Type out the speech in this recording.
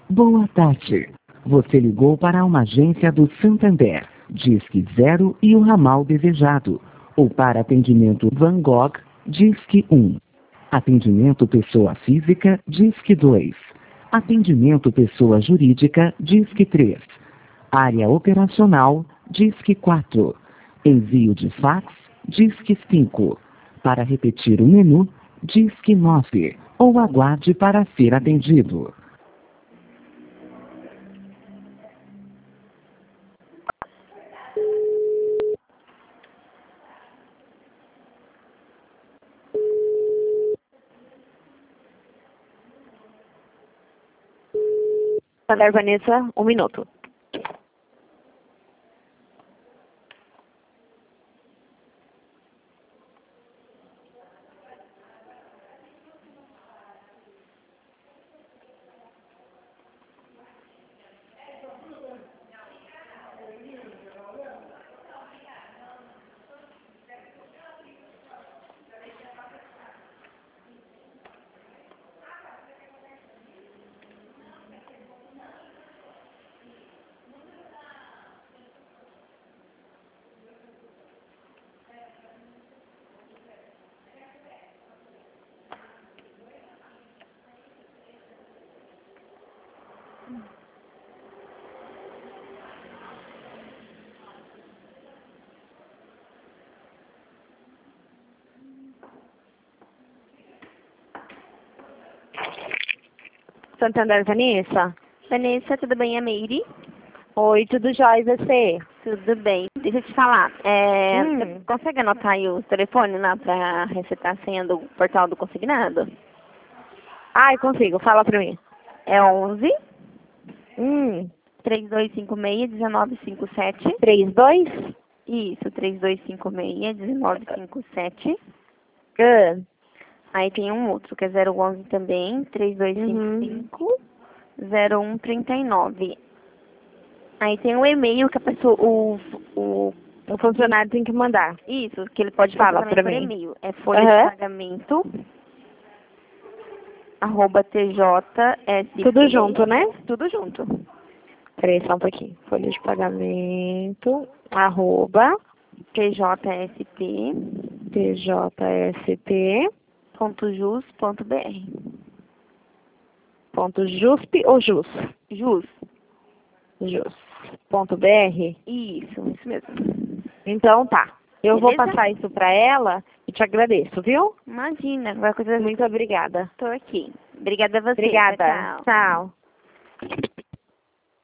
Boa tarde. Você ligou para uma agência do Santander, Disque 0 e o ramal desejado. Ou para atendimento Van Gogh, Disque 1. Atendimento pessoa física, Disque 2. Atendimento pessoa jurídica, Disque 3. Área operacional, Disque 4. Envio de fax, Disque 5. Para repetir o menu, Disque 9. Ou aguarde para ser atendido. Santander Vanessa, 1 minuto. Santander Vanessa? Vanessa, tudo bem? É Meire? Oi, tudo jóia, e você? Tudo bem. Deixa eu te falar. Você consegue anotar aí o telefone lá para resetar a senha do portal do consignado? Ai, consigo, fala pra mim. É 11 Hum, 3256-1957. 32? Isso, 3256-1957. Aí tem um outro que é 011 também, 3255-0139. Aí tem um e-mail que a pessoa, O funcionário tem que mandar. isso, que ele pode Fala falar também pra por mim. e-mail. É folha de pagamento, @TJSP. Tudo junto, né? Tudo junto. Peraí, só um pouquinho. Folha de pagamento, @ TJSP. TJSP. .jus.br. .jusp ou jus? Jus. Jus.br. Isso mesmo. Então tá. Eu vou Beleza? passar isso pra ela e te agradeço, viu? Imagina, qualquer coisa. Muito obrigada. Tô aqui. Obrigada a você. Obrigada. Tchau. Tchau.